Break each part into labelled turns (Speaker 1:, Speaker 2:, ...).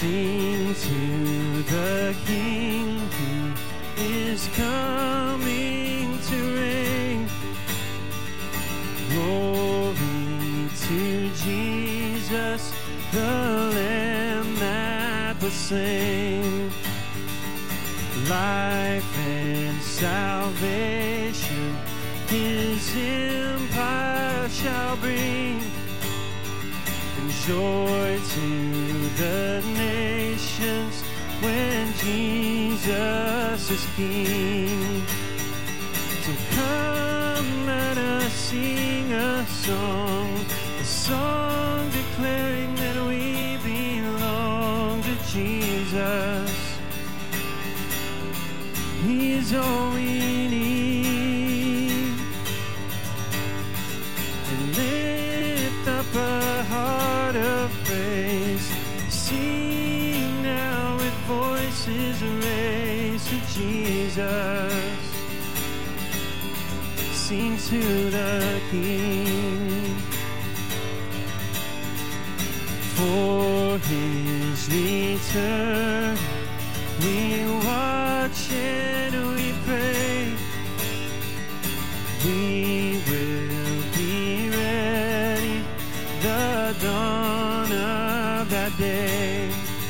Speaker 1: Sing to the King who is coming to reign. Glory to Jesus, the Lamb that was slain. Life and salvation His empire shall bring, and joy to the nations when Jesus is King. So come, let us sing a song declaring that we belong to Jesus. He's all we need. And lift up a heart of praise. Sing now with voices raised to Jesus. Sing to the King. For His return we watch and we pray. We will be ready, the dawn of that day.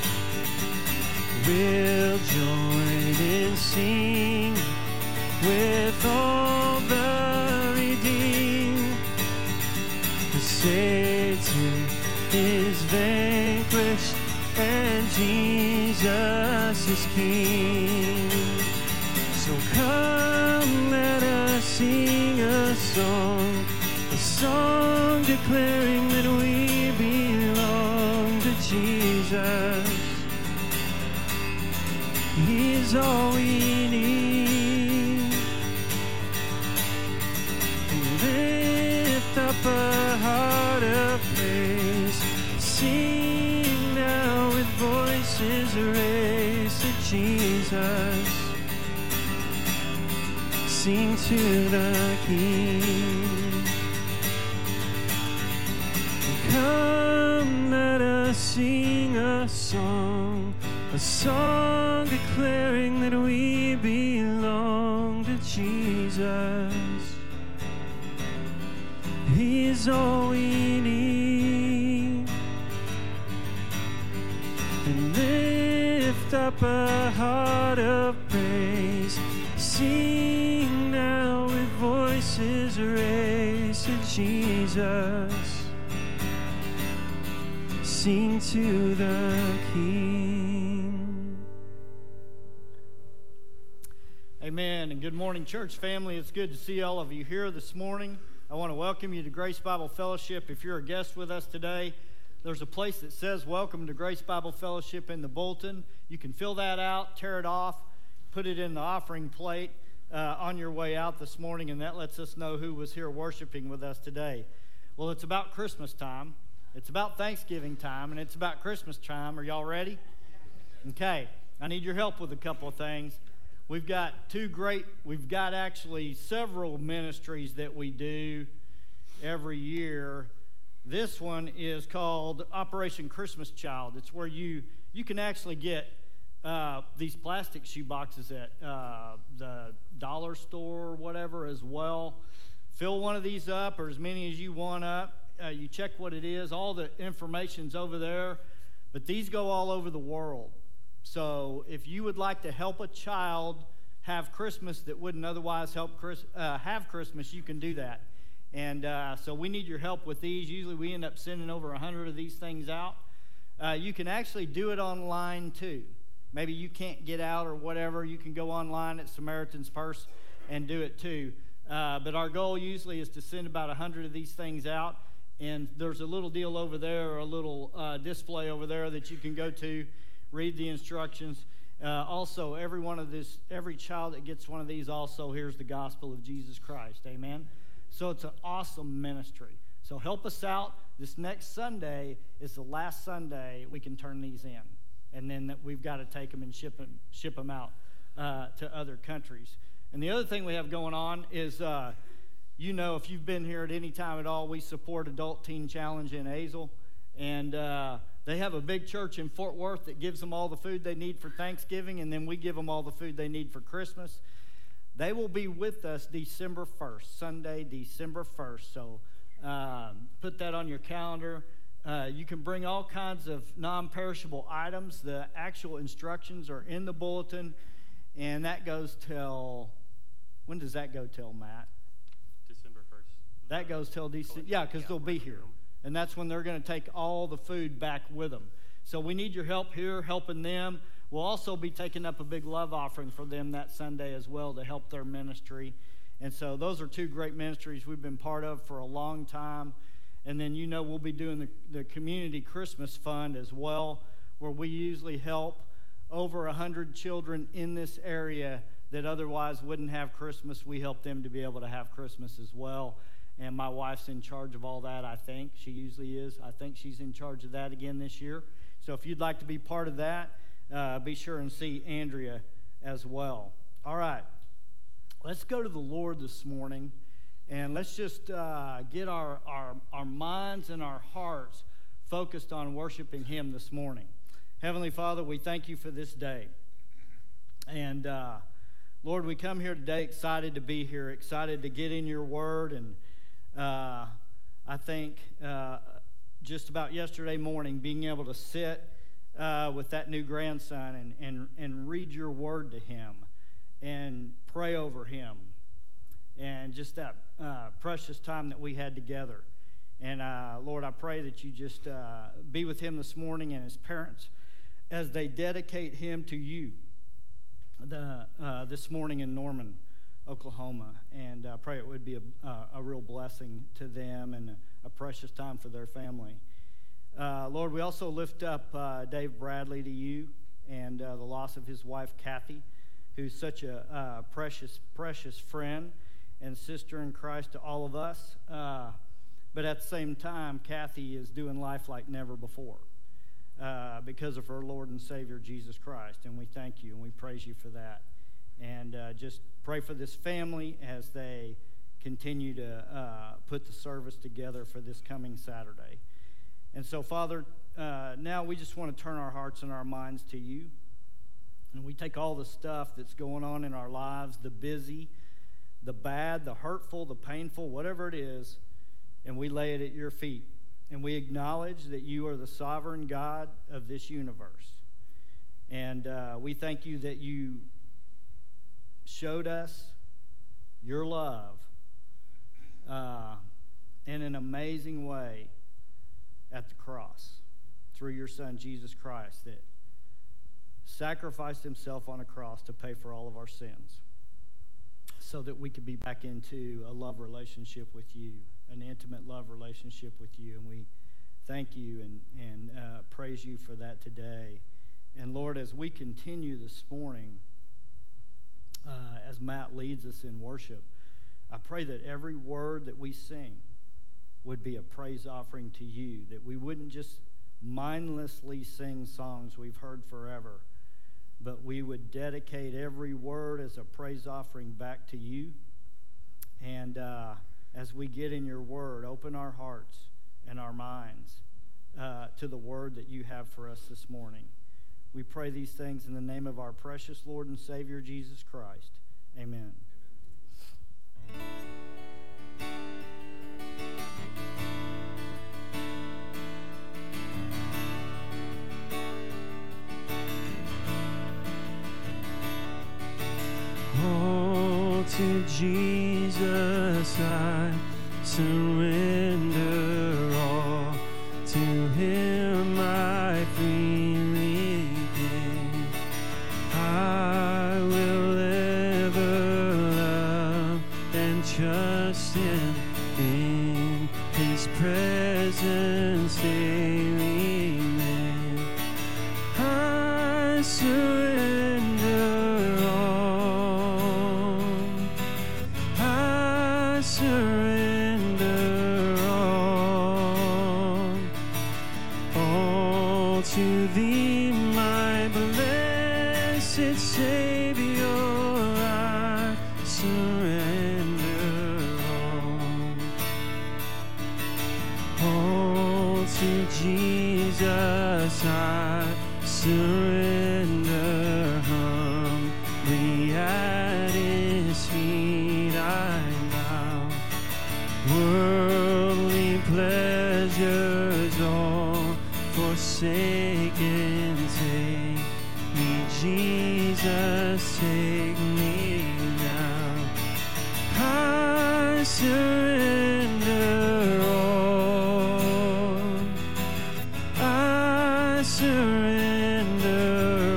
Speaker 1: We'll join in singing with all the redeemed. For Satan is vanquished and Jesus is King. So come, let us sing a song declaring that we belong to Jesus. He's all we need. And lift up a heart of praise. Sing now with voices raised to Jesus. Sing to the King. Come, let us sing a song declaring that we belong to Jesus. He's all we need. And lift up a heart of praise. Sing now with voices raised to Jesus. Sing to the King.
Speaker 2: Amen, and good morning, church family. It's good to see all of you here this morning. I want to welcome you to Grace Bible Fellowship. If you're a guest with us today, there's a place that says Welcome to Grace Bible Fellowship in the bulletin. You can fill that out, tear it off, put it in the offering plate on your way out this morning, and that lets us know who was here worshiping with us today. Well, it's about Christmas time. It's about Thanksgiving time, and it's about Christmas time. Are y'all ready? Okay, I need your help with a couple of things. We've got actually several ministries that we do every year. This one is called Operation Christmas Child. It's where you can actually get these plastic shoe boxes at the dollar store or whatever as well. Fill one of these up, or as many as you want up. You check what it is. All the information's over there. But these go all over the world. So if you would like to help a child have Christmas that wouldn't otherwise have Christmas, you can do that. And so we need your help with these. Usually we end up sending over 100 of these things out. You can actually do it online too. Maybe you can't get out or whatever. You can go online at Samaritan's Purse and do it too. But our goal usually is to send about 100 of these things out. And there's a little deal over there, or a little display over there that you can go to, read the instructions. Also, every child that gets one of these also hears the gospel of Jesus Christ. Amen? So it's an awesome ministry. So help us out. This next Sunday is the last Sunday we can turn these in. And then we've got to take them and ship them out to other countries. And the other thing we have going on is... if you've been here at any time at all, we support Adult Teen Challenge in Azle. And They have a big church in Fort Worth that gives them all the food they need for Thanksgiving, and then we give them all the food they need for Christmas. They will be with us December 1st, Sunday, December 1st. So put that on your calendar. You can bring all kinds of non-perishable items. The actual instructions are in the bulletin, and that goes till, when does that go till, Matt?
Speaker 1: December 1st.
Speaker 2: That goes till December, yeah, because they'll be here. And that's when they're going to take all the food back with them. So we need your help here, helping them. We'll also be taking up a big love offering for them that Sunday as well to help their ministry. And so those are two great ministries we've been part of for a long time. And then, we'll be doing the Community Christmas Fund as well, where we usually help over 100 children in this area that otherwise wouldn't have Christmas. We help them to be able to have Christmas as well. And my wife's in charge of all that, I think. She usually is. I think she's in charge of that again this year. So if you'd like to be part of that, be sure and see Andrea as well. All right. Let's go to the Lord this morning, and let's just get our minds and our hearts focused on worshiping Him this morning. Heavenly Father, we thank You for this day. And, Lord, we come here today excited to be here, excited to get in Your Word, and I think just about yesterday morning, being able to sit with that new grandson and read Your Word to him and pray over him, and just that precious time that we had together. And Lord, I pray that You just be with him this morning and his parents as they dedicate him to You this morning in Norman, Oklahoma, and I pray it would be a real blessing to them and a precious time for their family. Lord, we also lift up Dave Bradley to You and the loss of his wife, Kathy, who's such a precious, precious friend and sister in Christ to all of us. But at the same time, Kathy is doing life like never before because of her Lord and Savior, Jesus Christ. And we thank You and we praise You for that. And just pray for this family as they continue to put the service together for this coming Saturday. And so, Father, now we just want to turn our hearts and our minds to You. And we take all the stuff that's going on in our lives, the busy, the bad, the hurtful, the painful, whatever it is, and we lay it at Your feet. And we acknowledge that You are the sovereign God of this universe. And we thank You that You showed us Your love in an amazing way at the cross through Your Son, Jesus Christ, that sacrificed Himself on a cross to pay for all of our sins so that we could be back into a love relationship with You, an intimate love relationship with You. And we thank You and praise You for that today. And Lord, as we continue this morning, as Matt leads us in worship, I pray that every word that we sing would be a praise offering to You, that we wouldn't just mindlessly sing songs we've heard forever, but we would dedicate every word as a praise offering back to You. And as we get in Your Word, open our hearts and our minds to the word that You have for us this morning. We pray these things in the name of our precious Lord and Savior, Jesus Christ. Amen.
Speaker 1: Oh, to Jesus I surrender all. To Him I freely give. I will ever love and trust Him in His presence daily live. I surrender all. I surrender all to Thee, my blessed Savior. I surrender all to Jesus Jesus, I surrender humbly at His feet I bow. Worldly pleasures all forsaken, take me, Jesus, take me now. I surrender all. I surrender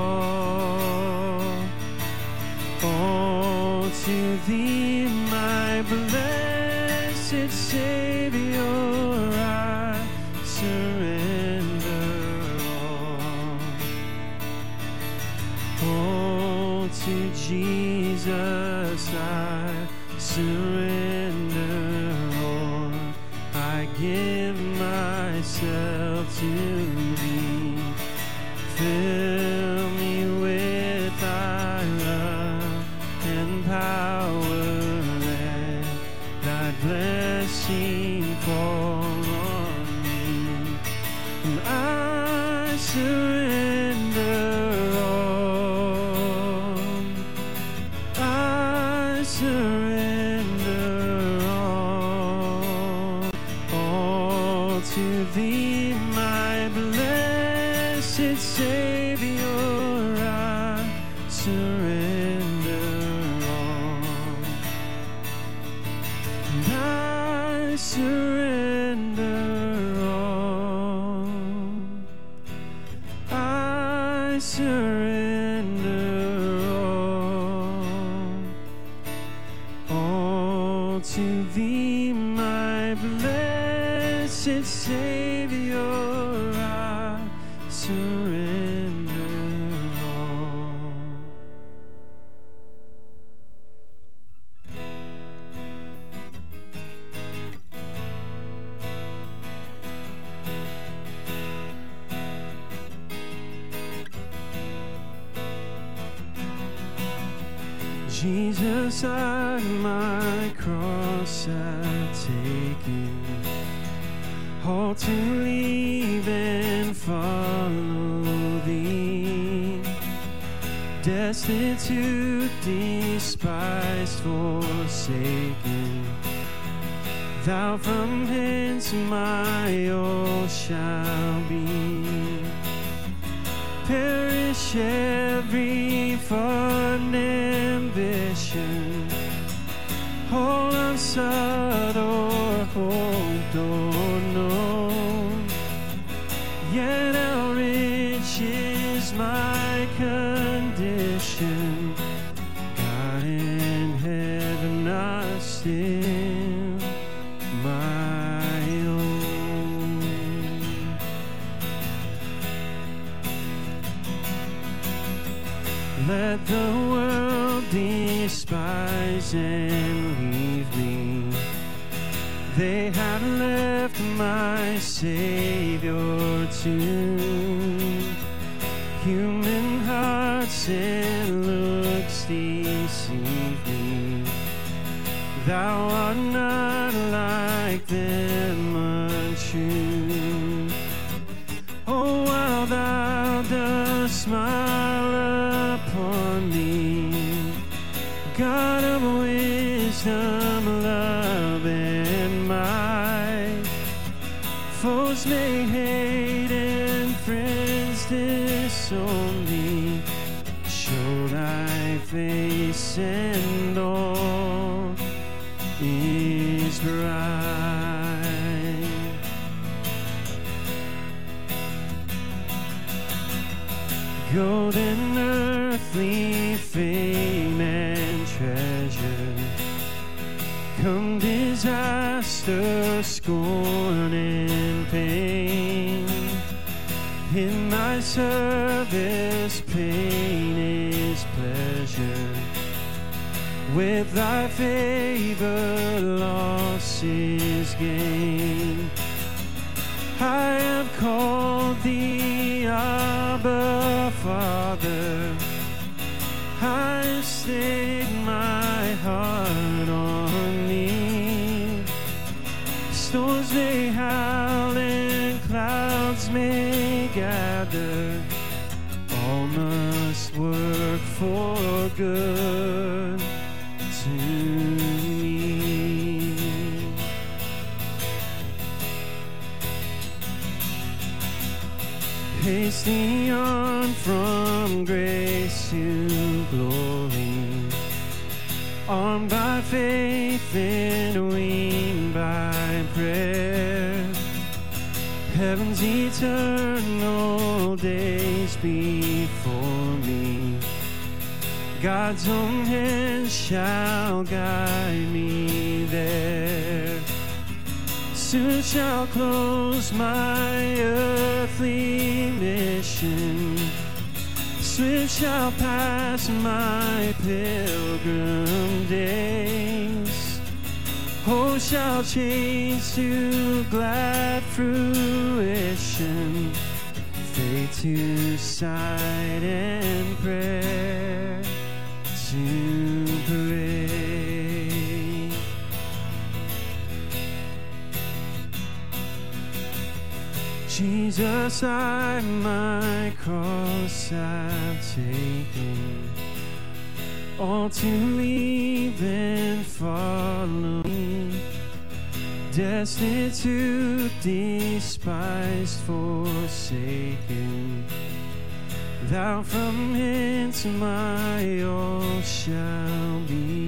Speaker 1: all to Thee, my blessed Savior. I surrender all to Jesus. I surrender all. I give myself to Thee. Fill me with Thy love and power. Let Thy blessing fall on me. And I surrender all. I surrender all to Thee, my blessed Savior. I surrender all. And I surrender all. I surrender all to Thee, my blessed Savior. I surrender all. Jesus, I my cross I've taken, all to leave and follow Thee, destitute, despised, forsaken. Thou from hence my all shall be. Perish every fond ambition, all unsought or hoped or known. Yet how rich is my condition, God in heaven are still my own. Let the world despise and leave me. They have left my Savior too. Human hearts and looks deceive me. Thou art not like them untrue. Oh, while Thou dost smile upon me, God of wisdom, love, and might, foes may hate and friends disown me. Show Thy face and all is bright. Gold and earthly fame and treasure, come disaster, scorn, and pain. In Thy service pain is pleasure, with Thy favor loss is gain. I have called Thee Abba, Father. I stayed my heart on Thee. Storms may howl and clouds may together, all must work for good to me. Hasting on from grace to glory, armed by faith and winged by prayer, heaven's eternal days before me, God's own hand shall guide me there. Soon shall close my earthly mission, swift shall pass my pilgrim days. Hope shall change to glad fruition, faith to sight and prayer to pray. Jesus, I my cross have taken, all to leave and follow me, destitute, despised, forsaken. Thou from hence my all shall be.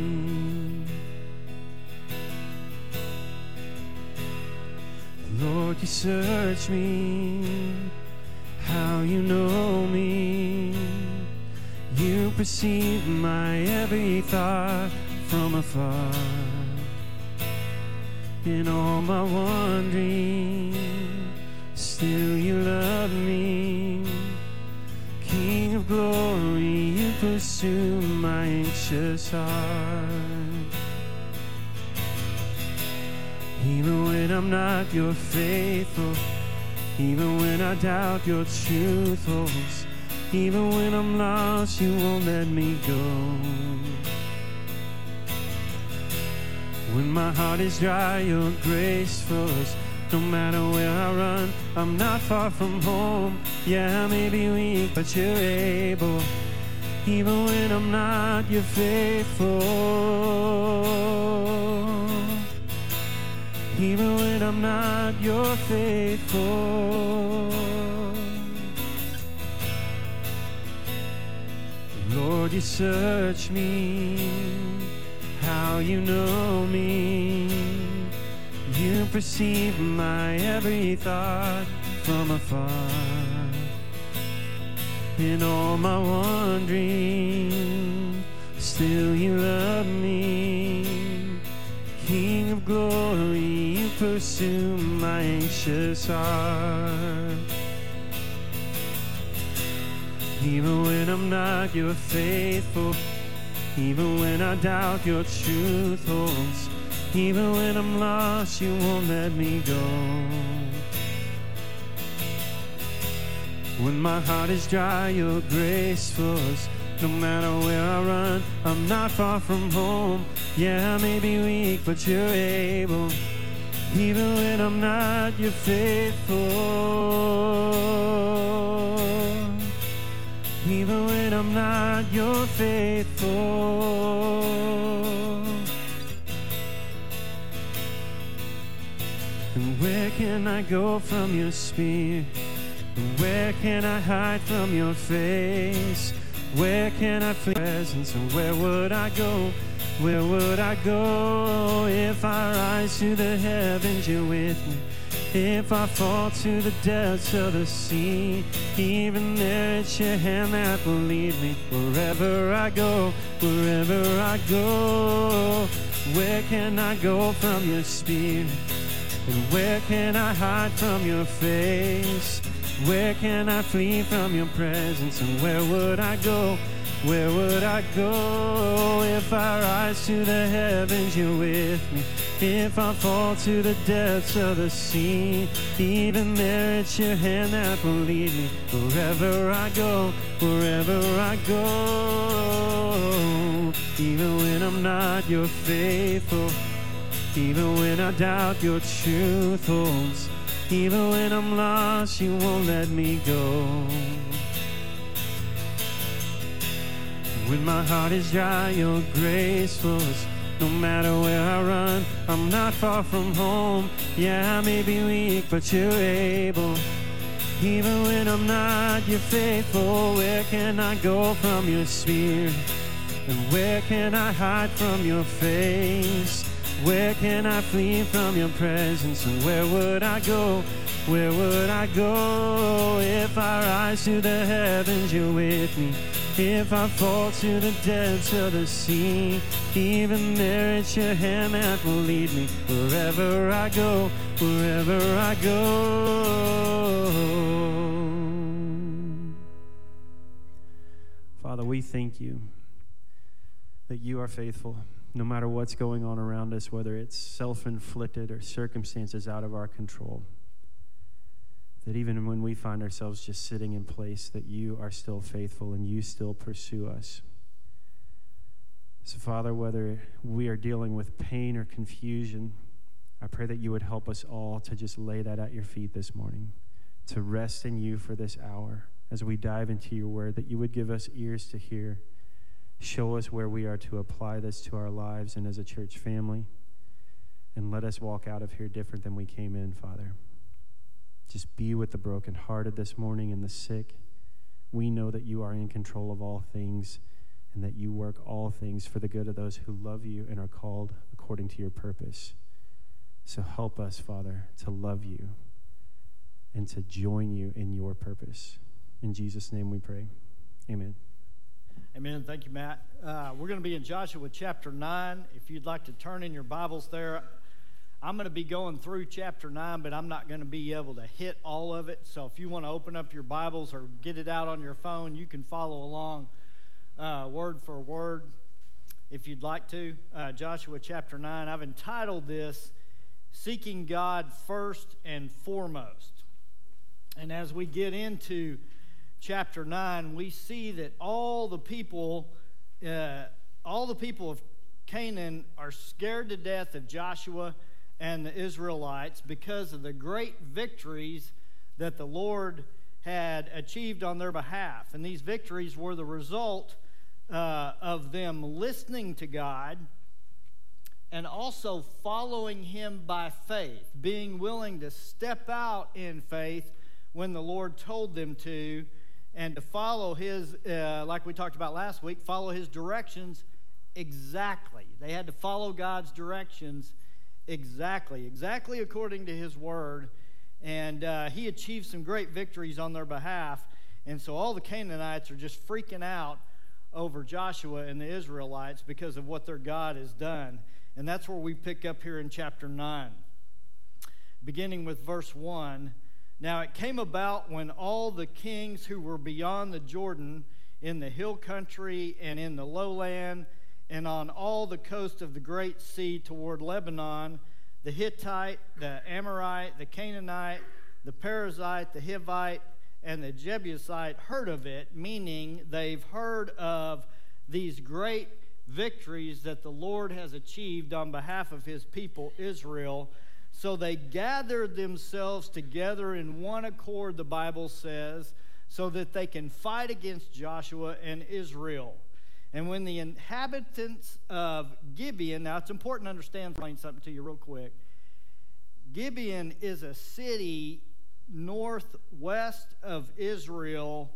Speaker 1: Lord, you search me, how you know me. You perceive my every thought from afar. In all my wandering, still you love me. King of glory, you pursue my anxious heart. Even when I'm not your faithful, even when I doubt your truth holds, even when I'm lost, you won't let me go. When my heart is dry, your grace flows. No matter where I run, I'm not far from home. Yeah, I may be weak, but you're able. Even when I'm not, you're faithful. Even when I'm not, you're faithful. Lord, you search me, how you know me. You perceive my every thought from afar. In all my wandering, still you love me. King of glory, you pursue my anxious heart. Even when I'm not, you're faithful. Even when I doubt, your truth holds. Even when I'm lost, you won't let me go. When my heart is dry, your grace flows. No matter where I run, I'm not far from home. Yeah, I may be weak, but you're able. Even when I'm not, you're faithful. Even when I'm not, you're faithful. And where can I go from your spirit? And where can I hide from your face? Where can I flee your presence? And where would I go? Where would I go? If I rise to the heavens, you're with me. If I fall to the depths of the sea, even there it's your hand that will lead me. Wherever I go, wherever I go. Where can I go from your spirit? And where can I hide from your face? Where can I flee from your presence? And where would I go? Where would I go? If I rise to the heavens, you're with me. If I fall to the depths of the sea, even there it's your hand that will lead me. Wherever I go, wherever I go. Even when I'm not, you're faithful. Even when I doubt, your truth holds. Even when I'm lost, you won't let me go. When my heart is dry, your grace flows. No matter where I run, I'm not far from home. Yeah, I may be weak, but you're able. Even when I'm not, you're faithful. Where can I go from your spirit? And where can I hide from your face? Where can I flee from your presence? And where would I go? Where would I go? If I rise to the heavens, you're with me. If I fall to the depths of the sea, even there it's your hand that will lead me. Wherever I go, wherever I go. Father, we thank you that you are faithful. No matter what's going on around us, whether it's self-inflicted or circumstances out of our control, that even when we find ourselves just sitting in place, that you are still faithful and you still pursue us. So, Father, whether we are dealing with pain or confusion, I pray that you would help us all to just lay that at your feet this morning, to rest in you for this hour as we dive into your word, that you would give us ears to hear. Show us where we are to apply this to our lives and as a church family. And let us walk out of here different than we came in, Father. Just be with the brokenhearted this morning and the sick. We know that you are in control of all things and that you work all things for the good of those who love you and are called according to your purpose. So help us, Father, to love you and to join you in your purpose. In Jesus' name we pray. Amen.
Speaker 2: Amen. Thank you, Matt. We're going to be in Joshua chapter 9. If you'd like to turn in your Bibles there, I'm going to be going through chapter 9, but I'm not going to be able to hit all of it. So if you want to open up your Bibles or get it out on your phone, you can follow along word for word if you'd like to. Joshua chapter 9. I've entitled this, Seeking God First and Foremost. And as we get into chapter 9, we see that all the people of Canaan are scared to death of Joshua and the Israelites because of the great victories that the Lord had achieved on their behalf. And these victories were the result of them listening to God and also following him by faith, being willing to step out in faith when the Lord told them to, and to follow his, like we talked about last week, follow his directions exactly. They had to follow God's directions exactly according to his word. And he achieved some great victories on their behalf. And so all the Canaanites are just freaking out over Joshua and the Israelites because of what their God has done. And that's where we pick up here in chapter 9. Beginning with verse 1. Now it came about when all the kings who were beyond the Jordan, in the hill country and in the lowland, and on all the coast of the great sea toward Lebanon, the Hittite, the Amorite, the Canaanite, the Perizzite, the Hivite, and the Jebusite heard of it, meaning they've heard of these great victories that the Lord has achieved on behalf of his people Israel. So they gathered themselves together in one accord, the Bible says, so that they can fight against Joshua and Israel. And when the inhabitants of Gibeon, now it's important to understand, explain something to you real quick. Gibeon is a city northeast of Israel,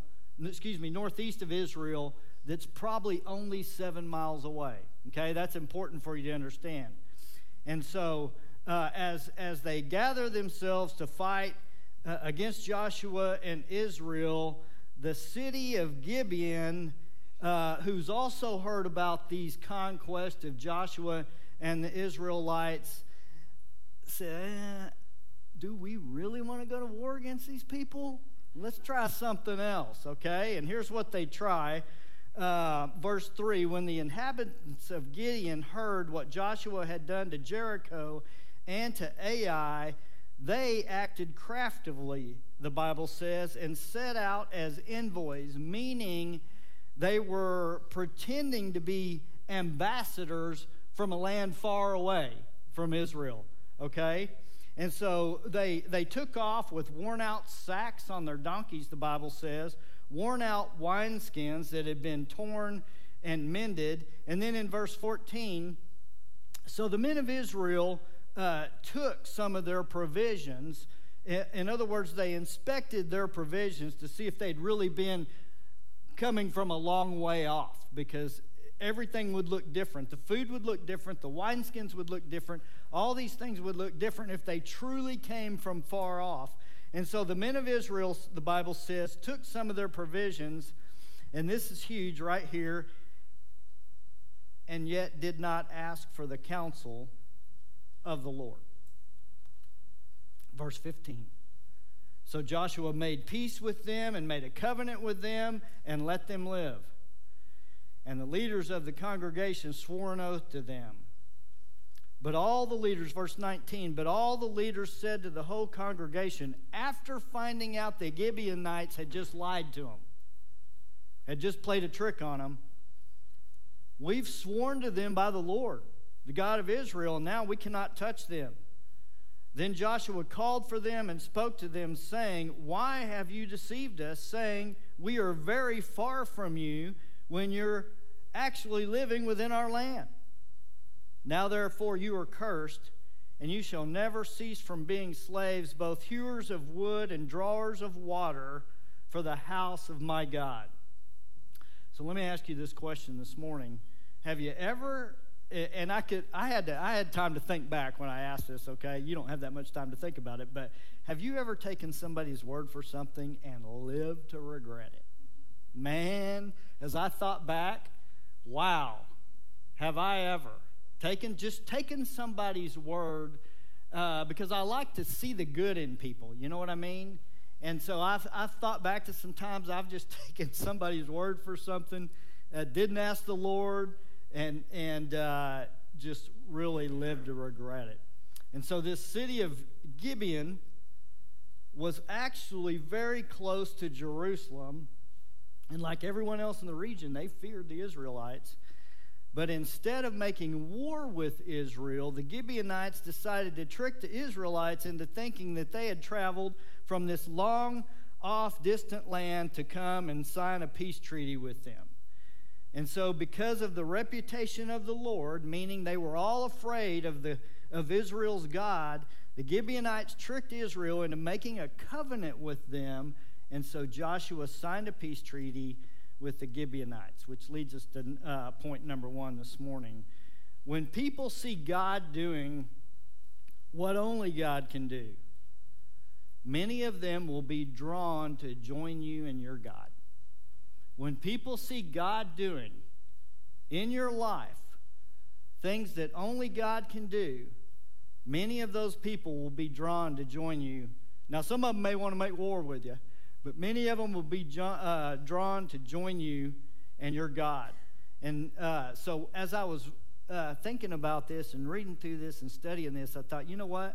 Speaker 2: that's probably only 7 miles away. Okay, that's important for you to understand. And so as they gather themselves to fight against Joshua and Israel, the city of Gibeon, who's also heard about these conquests of Joshua and the Israelites, said, do we really want to go to war against these people? Let's try something else, okay? And here's what they try. Verse 3, when the inhabitants of Gibeon heard what Joshua had done to Jericho and to Ai, they acted craftily, the Bible says, and set out as envoys, meaning they were pretending to be ambassadors from a land far away from Israel, okay? And so they took off with worn-out sacks on their donkeys, the Bible says, worn-out wineskins that had been torn and mended. And then in verse 14, so the men of Israel took some of their provisions. In other words, they inspected their provisions to see if they'd really been coming from a long way off, because everything would look different. The food would look different. The wineskins would look different. All these things would look different if they truly came from far off. And so the men of Israel, the Bible says, took some of their provisions, and this is huge right here, and yet did not ask for the counsel of the Lord. Verse 15. So Joshua made peace with them and made a covenant with them and let them live. And the leaders of the congregation swore an oath to them. But all the leaders, verse 19, but all the leaders said to the whole congregation, after finding out the Gibeonites had just lied to them, had just played a trick on them, we've sworn to them by the Lord, the God of Israel, and now we cannot touch them. Then Joshua called for them and spoke to them, saying, why have you deceived us, saying, we are very far from you, when you're actually living within our land? Now therefore you are cursed, and you shall never cease from being slaves, both hewers of wood and drawers of water, for the house of my God. So let me ask you this question this morning. Have you ever, and I had time to think back when I asked this, okay? You don't have that much time to think about it, but have you ever taken somebody's word for something and lived to regret it? Man, as I thought back, wow, have I ever taken somebody's word, because I like to see the good in people, you know what I mean? And so I've thought back to some times I've just taken somebody's word for something, didn't ask the Lord, and just really lived to regret it. And so this city of Gibeon was actually very close to Jerusalem, and like everyone else in the region, they feared the Israelites. But instead of making war with Israel, the Gibeonites decided to trick the Israelites into thinking that they had traveled from this long-off, distant land to come and sign a peace treaty with them. And so because of the reputation of the Lord, meaning they were all afraid of Israel's God, the Gibeonites tricked Israel into making a covenant with them. And so Joshua signed a peace treaty with the Gibeonites, which leads us to point number 1 this morning. When people see God doing what only God can do, many of them will be drawn to join you in your God. When people see God doing in your life things that only God can do, many of those people will be drawn to join you. Now, some of them may want to make war with you, but many of them will be drawn to join you and your God. And so as I was thinking about this and reading through this and studying this, I thought, you know what?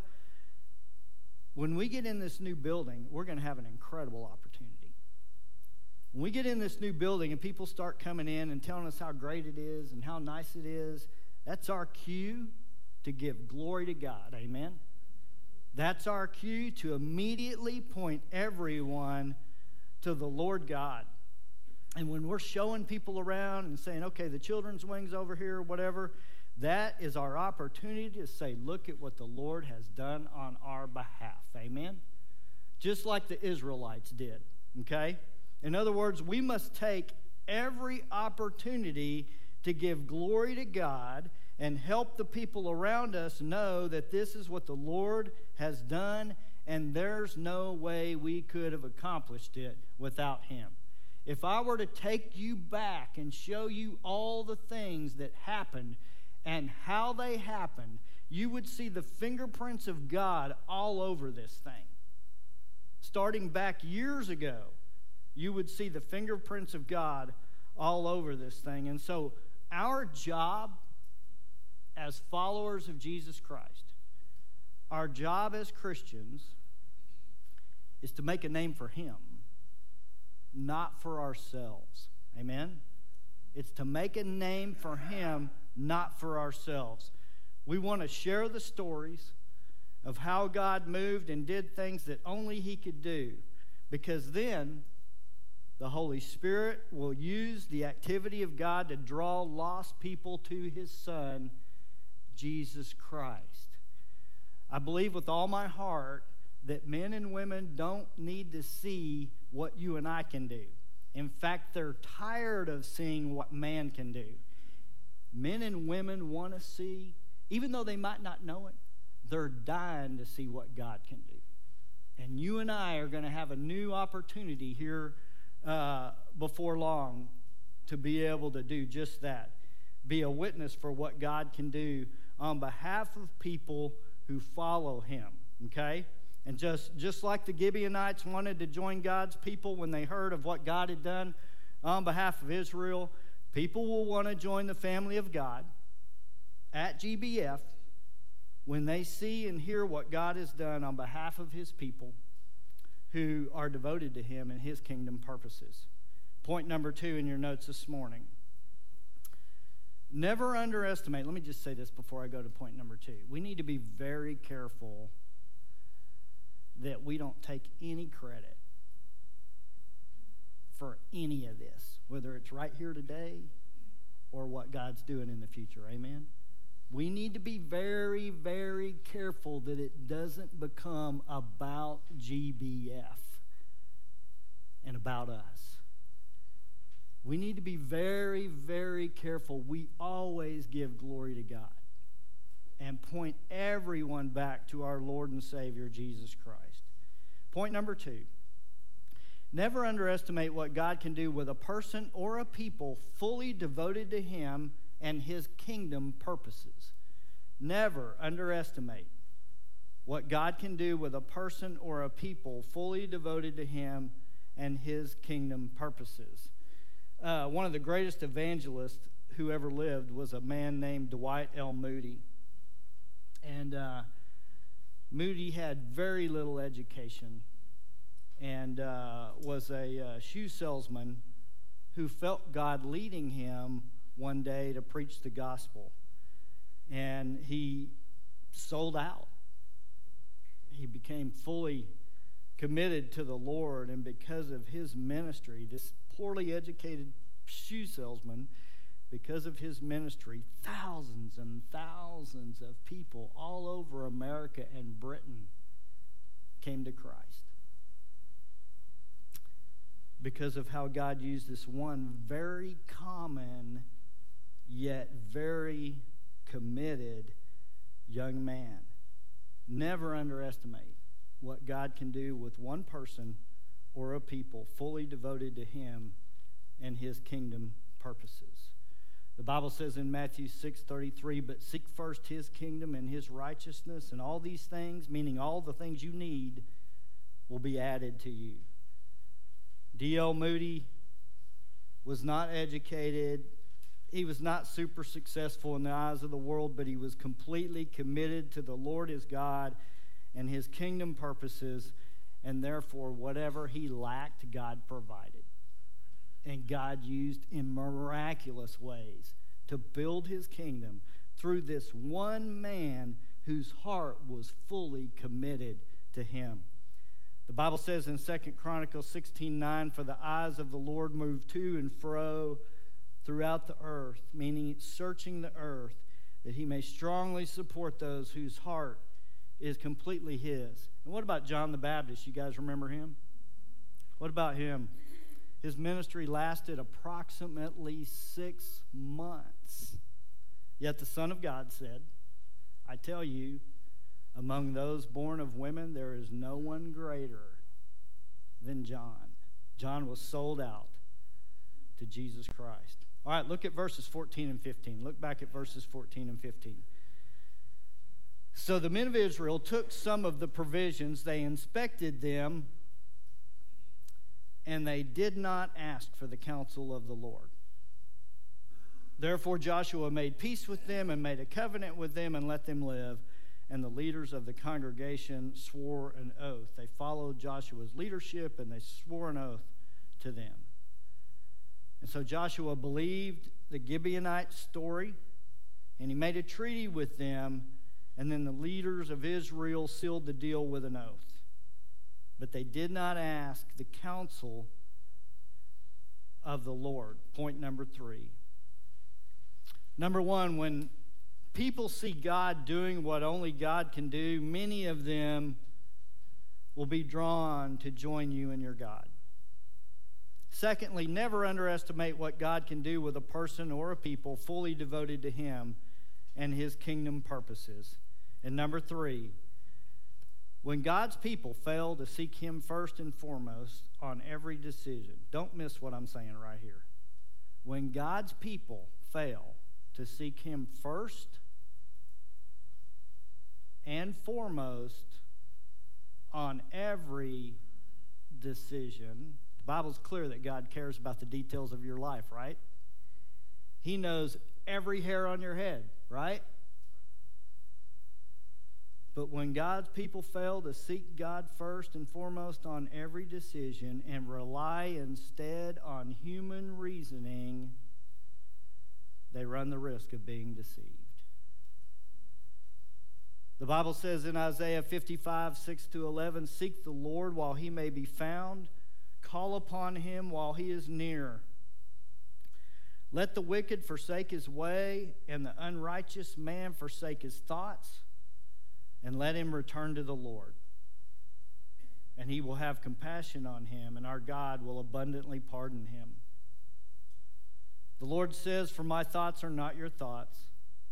Speaker 2: When we get in this new building, we're going to have an incredible opportunity. When we get in this new building and people start coming in and telling us how great it is and how nice it is, that's our cue to give glory to God. Amen? That's our cue to immediately point everyone to the Lord God. And when we're showing people around and saying, okay, the children's wing's over here, whatever, that is our opportunity to say, look at what the Lord has done on our behalf. Amen? Just like the Israelites did, okay? In other words, we must take every opportunity to give glory to God and help the people around us know that this is what the Lord has done, and there's no way we could have accomplished it without Him. If I were to take you back and show you all the things that happened and how they happened, you would see the fingerprints of God all over this thing. Starting back years ago, you would see the fingerprints of God all over this thing. And so our job as followers of Jesus Christ, our job as Christians, is to make a name for Him, not for ourselves. Amen? It's to make a name for Him, not for ourselves. We want to share the stories of how God moved and did things that only He could do, because then the Holy Spirit will use the activity of God to draw lost people to His Son, Jesus Christ. I believe with all my heart that men and women don't need to see what you and I can do. In fact, they're tired of seeing what man can do. Men and women want to see, even though they might not know it, they're dying to see what God can do. And you and I are going to have a new opportunity here before long to be able to do just that. Be a witness for what God can do on behalf of people who follow Him, okay? And just like the Gibeonites wanted to join God's people when they heard of what God had done on behalf of Israel, people will want to join the family of God at GBF when they see and hear what God has done on behalf of His people who are devoted to Him and His kingdom purposes. Point number 2 in your notes this morning. Never underestimate, let me just say this before I go to point number 2. We need to be very careful that we don't take any credit for any of this, whether it's right here today or what God's doing in the future. Amen? We need to be very, very careful that it doesn't become about GBF and about us. We need to be very, very careful. We always give glory to God and point everyone back to our Lord and Savior, Jesus Christ. Point number 2. Never underestimate what God can do with a person or a people fully devoted to Him and His kingdom purposes. Never underestimate what God can do with a person or a people fully devoted to Him and His kingdom purposes. One of the greatest evangelists who ever lived was a man named Dwight L. Moody. And Moody had very little education and was a shoe salesman who felt God leading him one day to preach the gospel. And he sold out. He became fully committed to the Lord, and because of his ministry, this poorly educated shoe salesman, because of his ministry, thousands and thousands of people all over America and Britain came to Christ. Because of how God used this one very common yet very committed young man. Never underestimate what God can do with one person or a people fully devoted to Him and His kingdom purposes. The Bible says in Matthew 6:33, "But seek first His kingdom and His righteousness, and all these things," meaning all the things you need, "will be added to you." D.L. Moody was not educated. He was not super successful in the eyes of the world, but he was completely committed to the Lord his God and His kingdom purposes, and therefore whatever he lacked, God provided. And God used in miraculous ways to build His kingdom through this one man whose heart was fully committed to Him. The Bible says in 2 Chronicles 16:9, "For the eyes of the Lord move to and fro throughout the earth," meaning it's searching the earth, "that He may strongly support those whose heart is completely His." And what about John the Baptist? You guys remember him? What about him? His ministry lasted approximately 6 months. Yet the Son of God said, "I tell you, among those born of women, there is no one greater than John." John was sold out to Jesus Christ. All right, look at verses 14 and 15. Look back at verses 14 and 15. "So the men of Israel took some of the provisions, they inspected them, and they did not ask for the counsel of the Lord. Therefore Joshua made peace with them and made a covenant with them and let them live. And the leaders of the congregation swore an oath." They followed Joshua's leadership and they swore an oath to them. And so Joshua believed the Gibeonite story, and he made a treaty with them, And then the leaders of Israel sealed the deal with an oath. But they did not ask the counsel of the Lord. Point number 3. Number 1, when people see God doing what only God can do, many of them will be drawn to join you in your God. Secondly, never underestimate what God can do with a person or a people fully devoted to Him and His kingdom purposes. And number 3, when God's people fail to seek Him first and foremost on every decision, don't miss what I'm saying right here. When God's people fail to seek Him first and foremost on every decision, the Bible's clear that God cares about the details of your life, right? He knows every hair on your head, right? But when God's people fail to seek God first and foremost on every decision and rely instead on human reasoning, they run the risk of being deceived. The Bible says in Isaiah 55, 6-11, "Seek the Lord while He may be found. Call upon Him while He is near. Let the wicked forsake his way, and the unrighteous man forsake his thoughts, and let him return to the Lord. And He will have compassion on him, and our God will abundantly pardon him." The Lord says, "For my thoughts are not your thoughts,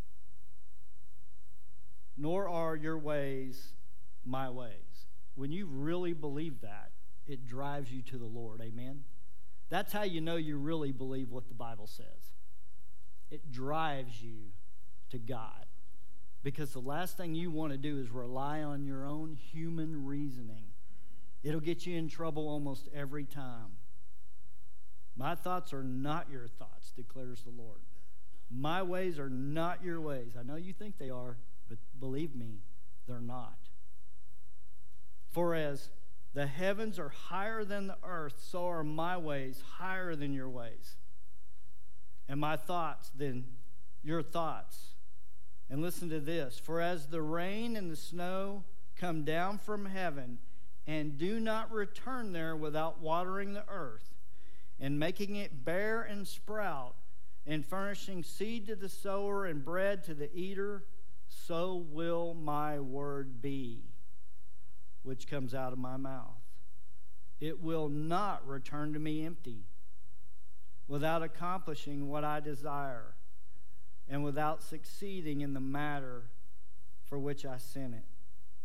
Speaker 2: nor are your ways my ways." When you really believe that, it drives you to the Lord. Amen? That's how you know you really believe what the Bible says. It drives you to God. Because the last thing you want to do is rely on your own human reasoning. It'll get you in trouble almost every time. "My thoughts are not your thoughts," declares the Lord. "My ways are not your ways." I know you think they are, but believe me, they're not. "For as the heavens are higher than the earth, so are my ways higher than your ways, and my thoughts than your thoughts." And listen to this: "For as the rain and the snow come down from heaven and do not return there without watering the earth and making it bear and sprout and furnishing seed to the sower and bread to the eater, so will my word be, which comes out of my mouth. It will not return to me empty, without accomplishing what I desire and without succeeding in the matter for which I sent it."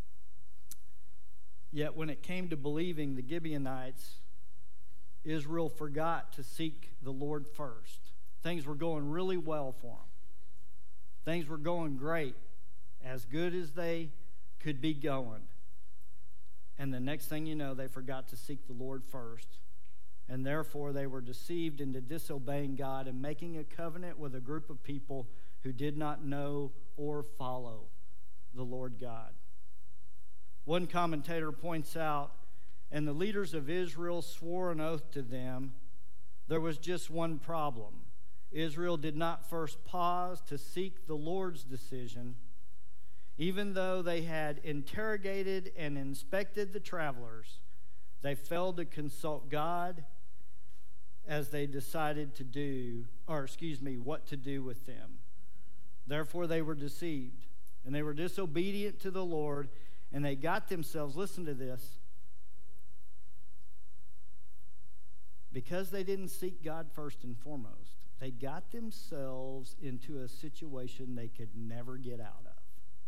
Speaker 2: Yet when it came to believing the Gibeonites, Israel forgot to seek the Lord first. Things were going really well for them. Things were going great, as good as they could be going. And the next thing you know, they forgot to seek the Lord first. And therefore, they were deceived into disobeying God and making a covenant with a group of people who did not know or follow the Lord God. One commentator points out, "And the leaders of Israel swore an oath to them. There was just one problem. Israel did not first pause to seek the Lord's decision. Even though they had interrogated and inspected the travelers, they failed to consult God as they decided to do, what to do with them. Therefore they were deceived, and they were disobedient to the Lord, and they got themselves," listen to this, "because they didn't seek God first and foremost, they got themselves into a situation they could never get out of."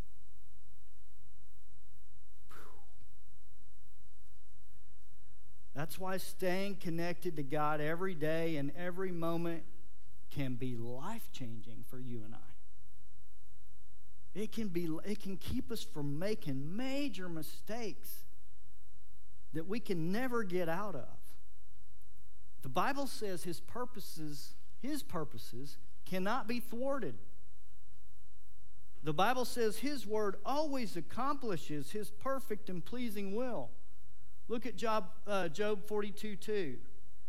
Speaker 2: That's why staying connected to God every day and every moment can be life-changing for you and I. It can keep us from making major mistakes that we can never get out of. The Bible says His purposes cannot be thwarted. The Bible says His word always accomplishes His perfect and pleasing will. Look at Job 42:2.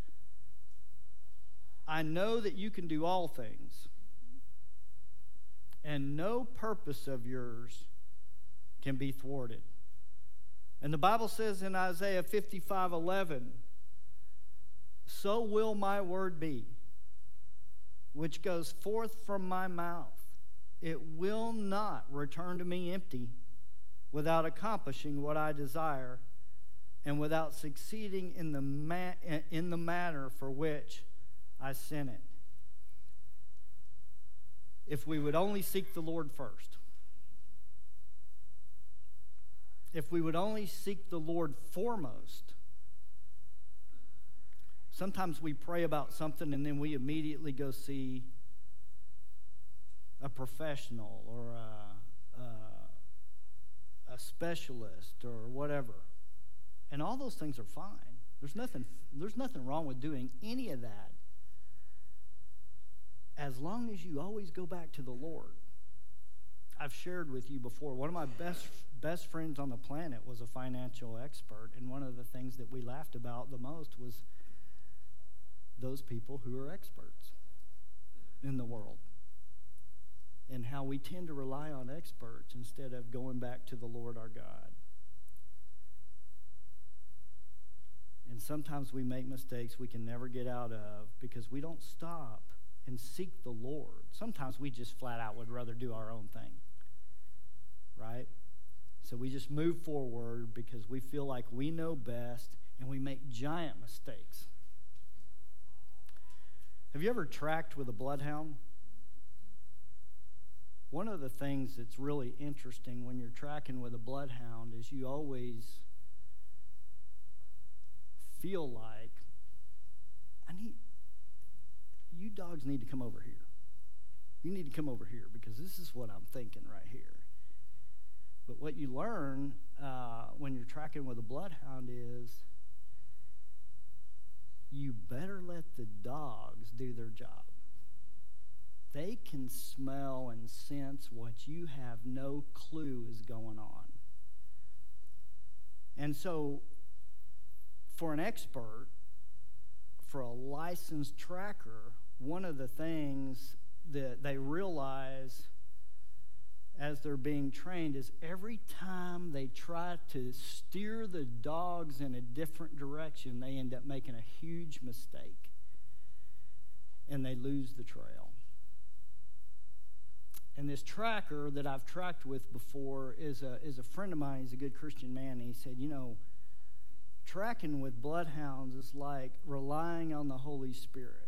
Speaker 2: "I know that you can do all things, and no purpose of yours can be thwarted. And the Bible says in Isaiah 55:11, so will my word be, which goes forth from my mouth. It will not return to me empty, without accomplishing what I desire, and without succeeding in the manner for which I sent it. If we would only seek the Lord first. If we would only seek the Lord foremost. Sometimes we pray about something and then we immediately go see a professional or a specialist or whatever. And all those things are fine. There's nothing wrong with doing any of that, as long as you always go back to the Lord. I've shared with you before, one of my best friends on the planet was a financial expert, and one of the things that we laughed about the most was those people who are experts in the world, and how we tend to rely on experts instead of going back to the Lord our God. And sometimes we make mistakes we can never get out of because we don't stop and seek the Lord. Sometimes we just flat out would rather do our own thing, right? So we just move forward because we feel like we know best, and we make giant mistakes. Have you ever tracked with a bloodhound? One of the things that's really interesting when you're tracking with a bloodhound is you always feel like, you dogs need to come over here. You need to come over here because this is what I'm thinking right here. But what you learn when you're tracking with a bloodhound is you better let the dogs do their job. They can smell and sense what you have no clue is going on. And so, for an expert, for a licensed tracker, one of the things that they realize as they're being trained is every time they try to steer the dogs in a different direction, they end up making a huge mistake and they lose the trail. And this tracker that I've tracked with before is a friend of mine. He's a good Christian man. And he said, tracking with bloodhounds is like relying on the Holy Spirit.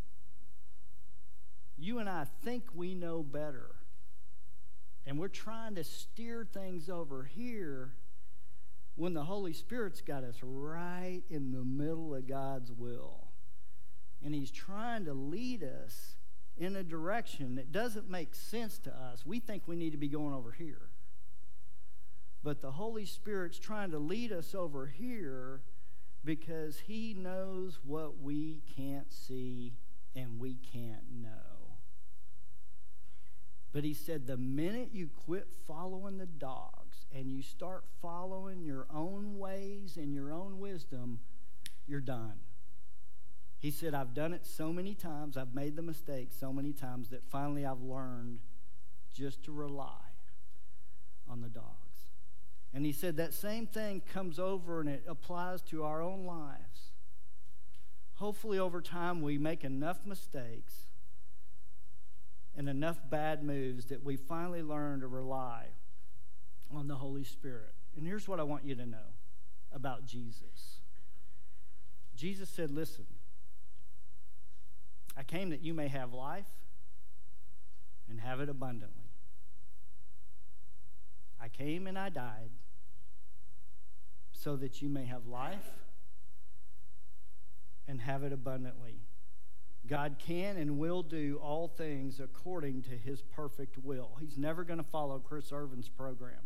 Speaker 2: You and I think we know better, and we're trying to steer things over here when the Holy Spirit's got us right in the middle of God's will. And He's trying to lead us in a direction that doesn't make sense to us. We think we need to be going over here. But the Holy Spirit's trying to lead us over here because He knows what we can't see and we can't know. But He said the minute you quit following the dogs and you start following your own ways and your own wisdom, you're done. He said, I've done it so many times, I've made the mistake so many times that finally I've learned just to rely on the dogs. And he said that same thing comes over and it applies to our own lives. Hopefully over time we make enough mistakes and enough bad moves that we finally learn to rely on the Holy Spirit. And here's what I want you to know about Jesus. Jesus said, listen, I came that you may have life and have it abundantly. I came and I died so that you may have life and have it abundantly. God can and will do all things according to His perfect will. He's never going to follow Chris Irvin's program.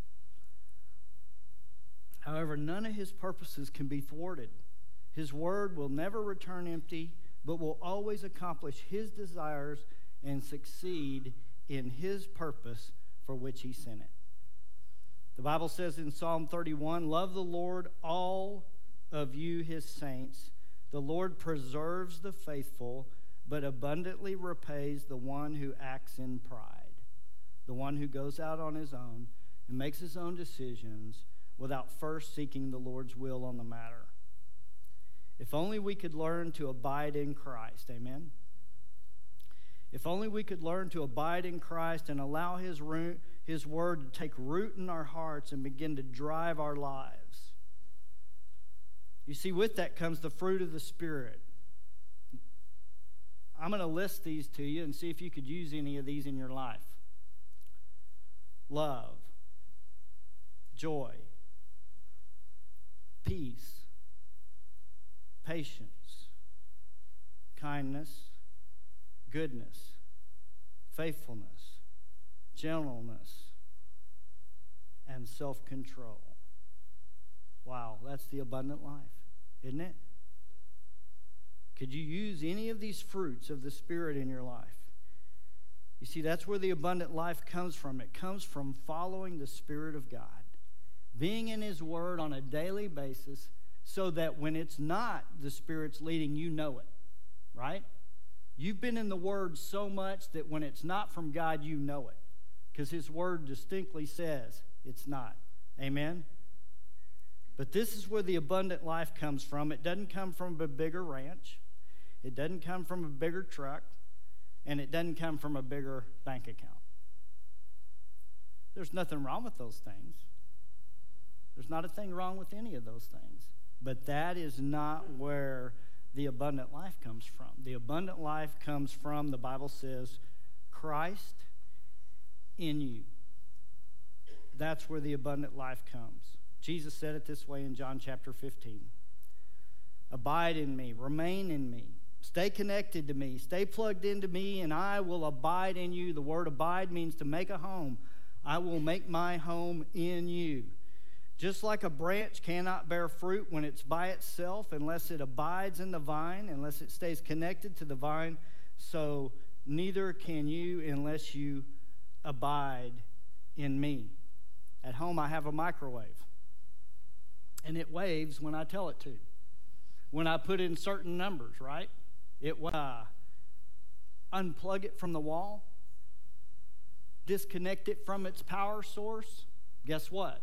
Speaker 2: However, none of His purposes can be thwarted. His word will never return empty, but will always accomplish His desires and succeed in His purpose for which He sent it. The Bible says in Psalm 31, love the Lord, all of you His saints. The Lord preserves the faithful, but abundantly repays the one who acts in pride. The one who goes out on his own and makes his own decisions without first seeking the Lord's will on the matter. If only we could learn to abide in Christ, amen? If only we could learn to abide in Christ and allow his word to take root in our hearts and begin to drive our lives. You see, with that comes the fruit of the Spirit. I'm going to list these to you and see if you could use any of these in your life. Love, joy, peace, patience, kindness, goodness, faithfulness, gentleness, and self-control. Wow, that's the abundant life, isn't it? Could you use any of these fruits of the Spirit in your life? You see, that's where the abundant life comes from. It comes from following the Spirit of God, being in his word on a daily basis so that when it's not the Spirit's leading, you know it, right? You've been in the word so much that when it's not from God, you know it, because his word distinctly says it's not. Amen? But this is where the abundant life comes from. It doesn't come from a bigger ranch. It doesn't come from a bigger truck. And it doesn't come from a bigger bank account. There's nothing wrong with those things. There's not a thing wrong with any of those things. But that is not where the abundant life comes from. The abundant life comes from, the Bible says, Christ in you. That's where the abundant life comes. Jesus said it this way in John chapter 15. Abide in me, remain in me. Stay connected to me. Stay plugged into me, and I will abide in you. The word abide means to make a home. I will make my home in you. Just like a branch cannot bear fruit when it's by itself unless it abides in the vine, unless it stays connected to the vine, so neither can you unless you abide in me. At home, I have a microwave, and it waves when I tell it to. When I put in certain numbers, right? It will unplug it from the wall, disconnect it from its power source. Guess what?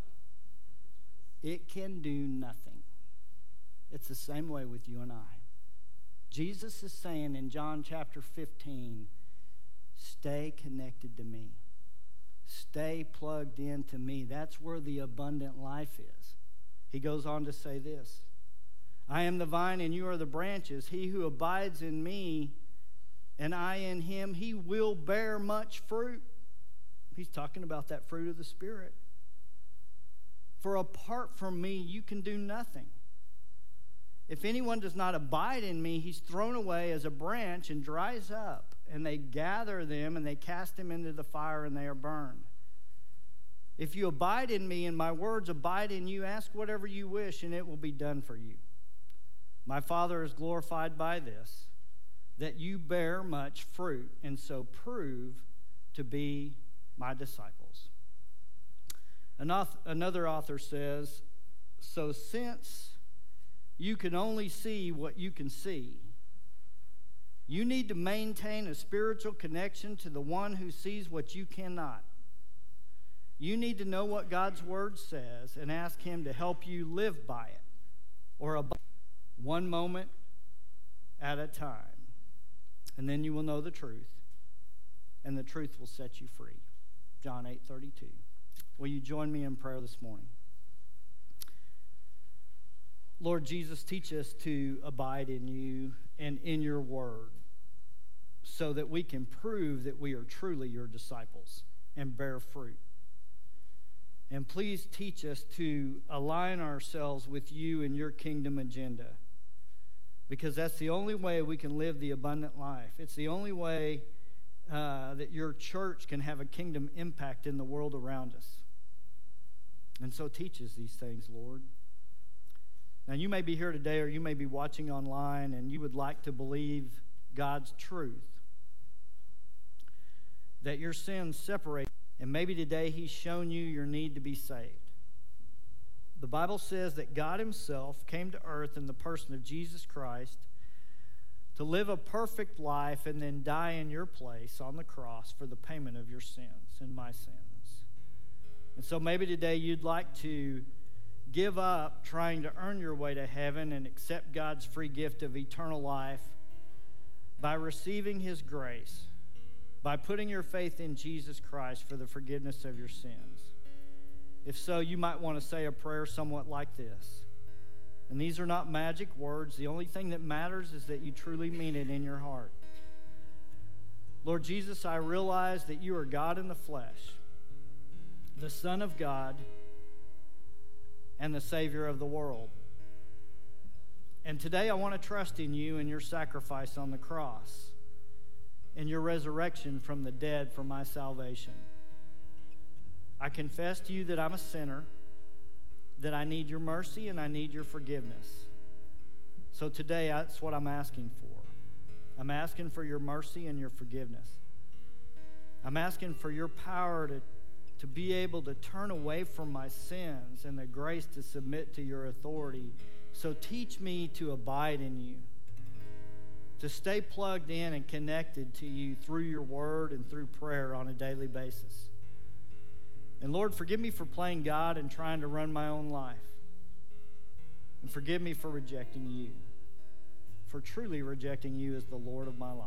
Speaker 2: It can do nothing. It's the same way with you and I. Jesus is saying in John chapter 15, stay connected to me. Stay plugged into me. That's where the abundant life is. He goes on to say this. I am the vine and you are the branches. He who abides in me and I in him, he will bear much fruit. He's talking about that fruit of the Spirit. For apart from me, you can do nothing. If anyone does not abide in me, he's thrown away as a branch and dries up. And they gather them and they cast them into the fire and they are burned. If you abide in me and my words abide in you, ask whatever you wish and it will be done for you. My Father is glorified by this, that you bear much fruit and so prove to be my disciples. Another author says, so since you can only see what you can see, you need to maintain a spiritual connection to the one who sees what you cannot. You need to know what God's word says and ask him to help you live by it, or abide one moment at a time. And then you will know the truth, and the truth will set you free. John 8:32. Will you join me in prayer this morning? Lord Jesus, teach us to abide in you and in your word so that we can prove that we are truly your disciples and bear fruit. And please teach us to align ourselves with you and your kingdom agenda, because that's the only way we can live the abundant life. It's the only way that your church can have a kingdom impact in the world around us. And so teach us these things, Lord. Now, you may be here today or you may be watching online and you would like to believe God's truth, that your sins separate, and maybe today he's shown you your need to be saved. The Bible says that God himself came to earth in the person of Jesus Christ to live a perfect life and then die in your place on the cross for the payment of your sins and my sins. And so maybe today you'd like to give up trying to earn your way to heaven and accept God's free gift of eternal life by receiving His grace, by putting your faith in Jesus Christ for the forgiveness of your sins. If so, you might want to say a prayer somewhat like this. And these are not magic words. The only thing that matters is that you truly mean it in your heart. Lord Jesus, I realize that you are God in the flesh, the Son of God, and the Savior of the world. And today I want to trust in you and your sacrifice on the cross and your resurrection from the dead for my salvation. I confess to you that I'm a sinner, that I need your mercy and I need your forgiveness. So today, that's what I'm asking for. I'm asking for your mercy and your forgiveness. I'm asking for your power to be able to turn away from my sins and the grace to submit to your authority. So teach me to abide in you, to stay plugged in and connected to you through your word and through prayer on a daily basis. And Lord, forgive me for playing God and trying to run my own life. And forgive me for rejecting you, for truly rejecting you as the Lord of my life.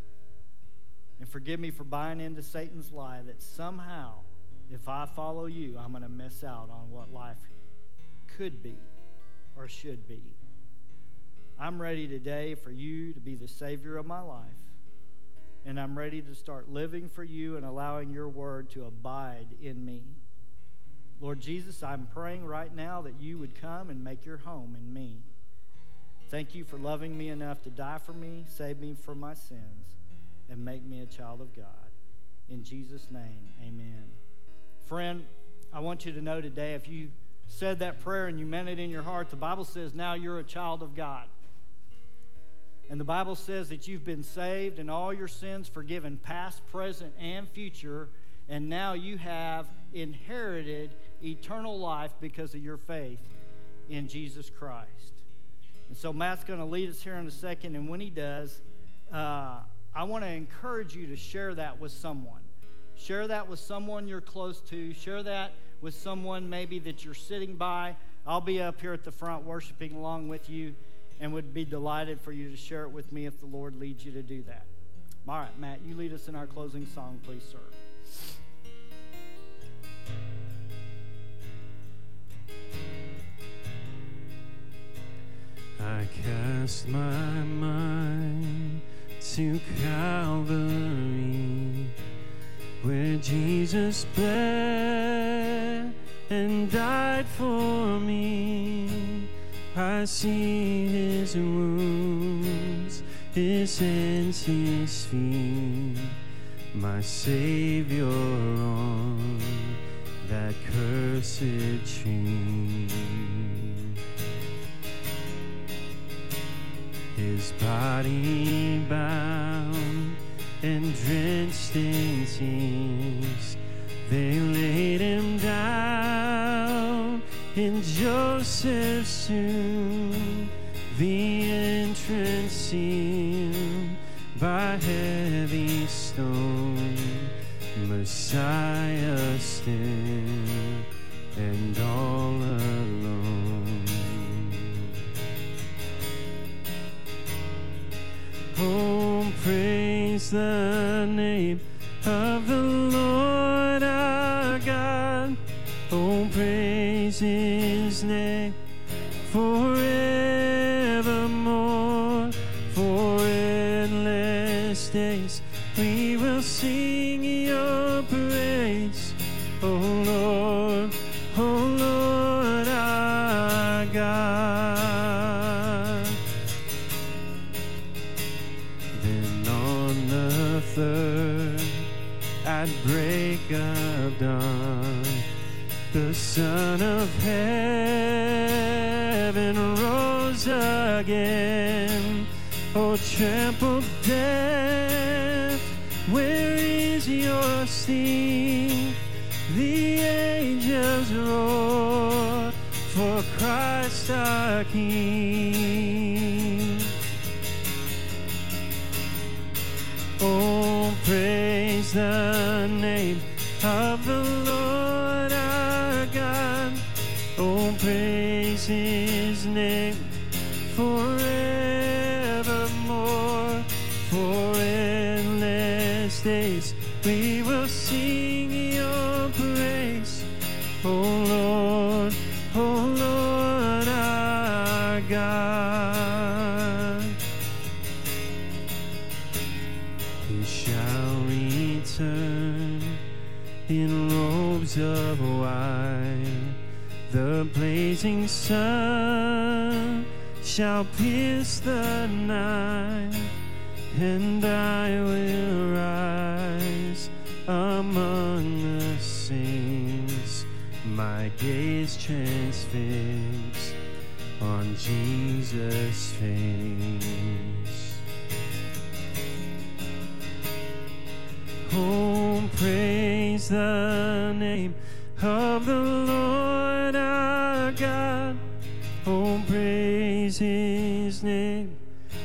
Speaker 2: And forgive me for buying into Satan's lie that somehow, if I follow you, I'm going to miss out on what life could be or should be. I'm ready today for you to be the Savior of my life. And I'm ready to start living for you and allowing your word to abide in me. Lord Jesus, I'm praying right now that you would come and make your home in me. Thank you for loving me enough to die for me, save me from my sins, and make me a child of God. In Jesus' name, amen. Friend, I want you to know today, if you said that prayer and you meant it in your heart, the Bible says now you're a child of God. And the Bible says that you've been saved and all your sins forgiven, past, present, and future, and now you have inherited eternal life because of your faith in Jesus Christ. And so Matt's going to lead us here in a second, and when he does, I want to encourage you to share that with someone. Share that with someone you're close to. Share that with someone maybe that you're sitting by. I'll be up here at the front worshiping along with you and would be delighted for you to share it with me if the Lord leads you to do that. All right, Matt, you lead us in our closing song, please, sir.
Speaker 1: I cast my mind to Calvary, where Jesus bled and died for me. I see his wounds, his hands, his feet, my Savior on that cursed tree. His body bound and drenched in tears, they laid him down in Joseph's tomb, the entrance sealed by heavy stone, Messiah still and all alone. Oh, praise the name of the Lord our God. Oh, praise his name forevermore. For endless days we will sing your praise. Oh Lord our God. Then on the third at break of dawn, the Son of Heaven rose again. Oh, trampled death, where is your sting? The angels roar for Christ our King. Oh, praise the name of the Lord our name forevermore. For endless days we will sing your praise, O Lord, our God. He shall return in robes of white, the blazing sun shall pierce the night, and I will rise among the saints, my gaze transfixed on Jesus' face. Oh, praise the name of the Lord our God. Oh, praise his name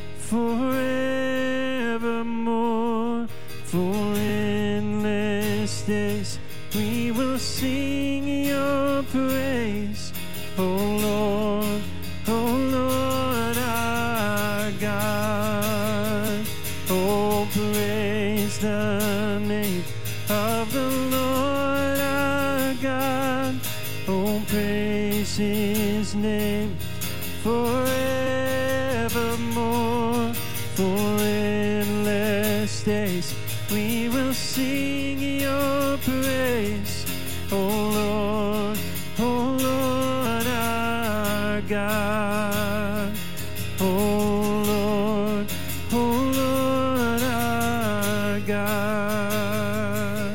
Speaker 1: forevermore. For endless days we will sing your praise, O Lord, our God. Oh, praise the name of the Lord our God. Oh, praise his name forevermore. For endless days we will sing your praise, O Lord, our God. O Lord, our God.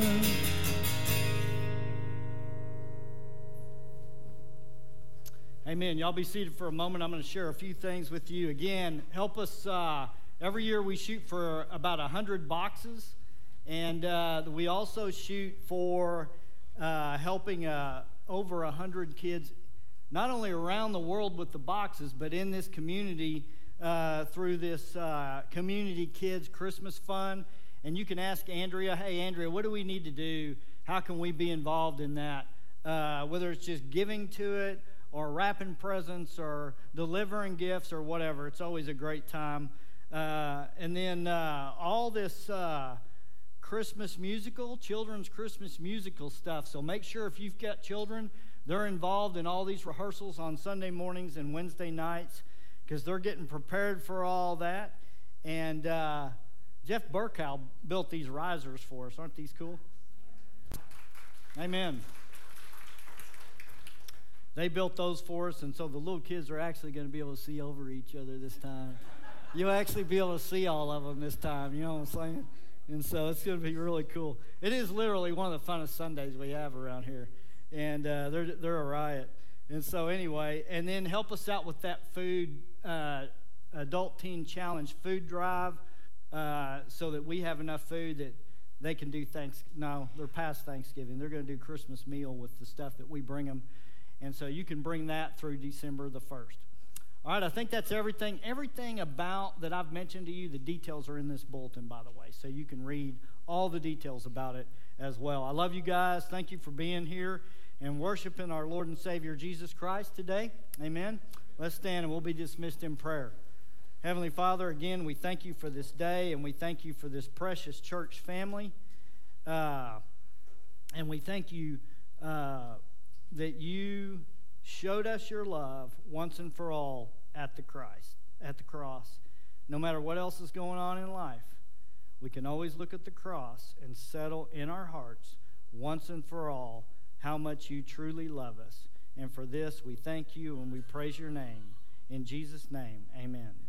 Speaker 2: Amen. Y'all be seated for a moment. I'm going to share a few things with you. Again, help us. Every year we shoot for about 100 boxes, and we also shoot for helping over 100 kids, not only around the world with the boxes, but in this community through this Community Kids Christmas Fund. And you can ask Andrea, hey, Andrea, what do we need to do? How can we be involved in that? Whether it's just giving to it or wrapping presents or delivering gifts or whatever. It's always a great time. And then all this Christmas musical, children's Christmas musical stuff. So make sure if you've got children, they're involved in all these rehearsals on Sunday mornings and Wednesday nights because they're getting prepared for all that. And Jeff Burkow built these risers for us. Aren't these cool? Amen. They built those for us, and so the little kids are actually going to be able to see over each other this time. You'll actually be able to see all of them this time, you know what I'm saying? And so it's going to be really cool. It is literally one of the funnest Sundays we have around here, and they're a riot. And so anyway, and then help us out with that food, Adult Teen Challenge food drive, so that we have enough food that they can do they're past Thanksgiving. They're going to do Christmas meal with the stuff that we bring them. And so you can bring that through December the 1st. All right, I think that's everything. Everything about that I've mentioned to you, the details are in this bulletin, by the way, so you can read all the details about it as well. I love you guys. Thank you for being here and worshiping our Lord and Savior Jesus Christ today. Amen. Let's stand and we'll be dismissed in prayer. Heavenly Father, again, we thank you for this day, and we thank you for this precious church family. And we thank you that you showed us your love once and for all at the cross. No matter what else is going on in life, we can always look at the cross and settle in our hearts once and for all how much you truly love us. And for this, we thank you and we praise your name. In Jesus' name, amen.